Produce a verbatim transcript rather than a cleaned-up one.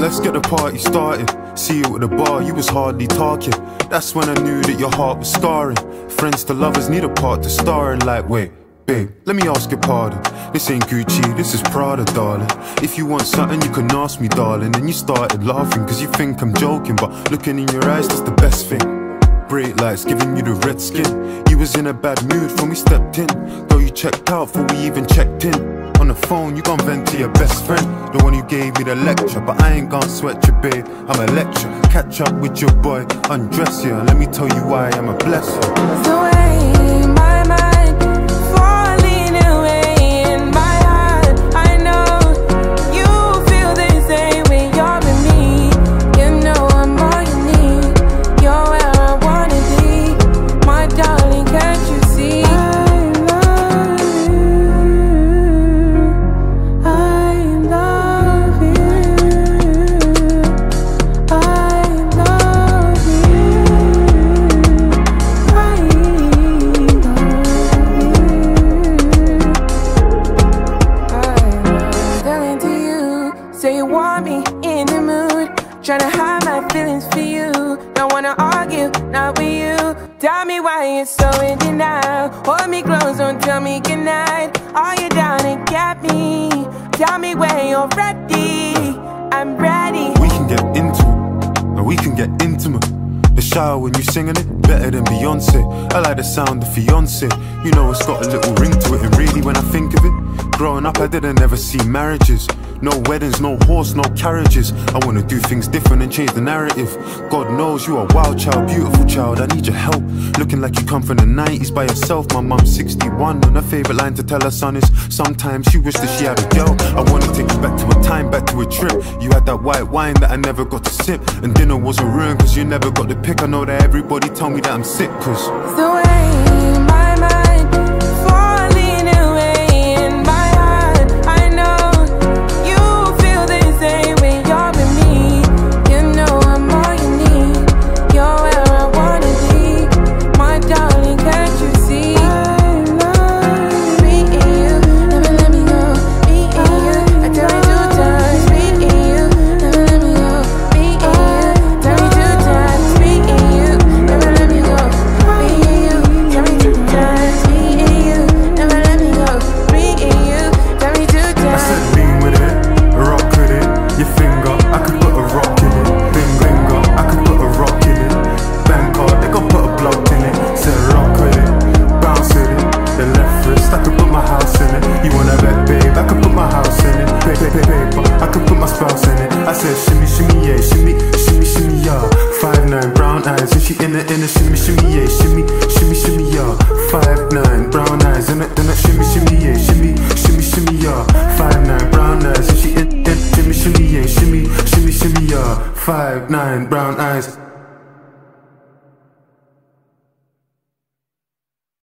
let's get the party started. See you at the bar, you was hardly talking. That's when I knew that your heart was scarring. Friends to lovers need a part to star in. Like, wait, babe, let me ask your pardon. This ain't Gucci, this is Prada, darling. If you want something, you can ask me, darling. And you started laughing, cause you think I'm joking, but looking in your eyes, that's the best thing. Bright lights giving you the red skin. You was in a bad mood when we stepped in. Girl, you checked out before we even checked in. On the phone, you gon' vent to your best friend, the one who gave me the lecture. But I ain't gon' sweat you, babe, I'm a lecture. Catch up with your boy, undress you, and let me tell you why I'm a blessing. The way my mind falling away in my heart, I know you feel the same way. You're with me, you know I'm all you need. You're where I wanna be, my darling, can't you see? Say you want me in the mood, tryna hide my feelings for you. Don't wanna argue, not with you. Tell me why you're so in denial. Hold me close, don't tell me goodnight. Are you down and get me? Tell me when you're ready. I'm ready. We can get into it, and we can get intimate. The shower when you singing it, better than Beyonce. I like the sound of fiance. You know it's got a little ring to it. And really when I think of it, growing up I didn't ever see marriages. No weddings, no horse, no carriages. I wanna do things different and change the narrative. God knows you are a wild child, beautiful child, I need your help. Looking like you come from the nineties by yourself. My mum's sixty-one and her favourite line to tell her son is sometimes she wished that she had a girl. I wanna take you back to a time, back to a trip. You had that white wine that I never got to sip, and dinner wasn't ruined cause you never got the pick. I know that everybody told me that I'm sick cause the way my mind falling away in my heart, I know you feel the same way. You're with me, you know I'm all you need. You're where I wanna be, my darling, can't you see? I love me and you, never let me go. Me and you, I tell you two times. Me and you, never let me go. Me and you, tell me two times. Me and you, never let me go. Me and you, tell me two times. Me and you, never let me go. Me and you, tell me two times. I said lean with it, rock with it. Your finger, I could put a rock in it. Finger, I could put a rock in it. Bangkok, they gon' put a block in it. Said rock with it, bounce with it. The left wrist, I could put my house in it. You wanna bet, babe, I could put my house in it. Paper, paper, I could put my spouse in it. I said shimmy, shimmy, yeah, shimmy, shimmy, shimmy, yeah. Five nine, brown eyes, and she in it, in it, shimmy, shimmy, yeah, shimmy, shimmy, shimmy, yeah. Five nine, brown eyes, in it, in it, shimmy, shimmy, yeah, shimmy, shimmy, shimmy, yeah. Five nine, brown eyes, and she in it, shimmy, shimmy, yeah, shimmy, shimmy, shimmy, yeah. Five nine, brown eyes.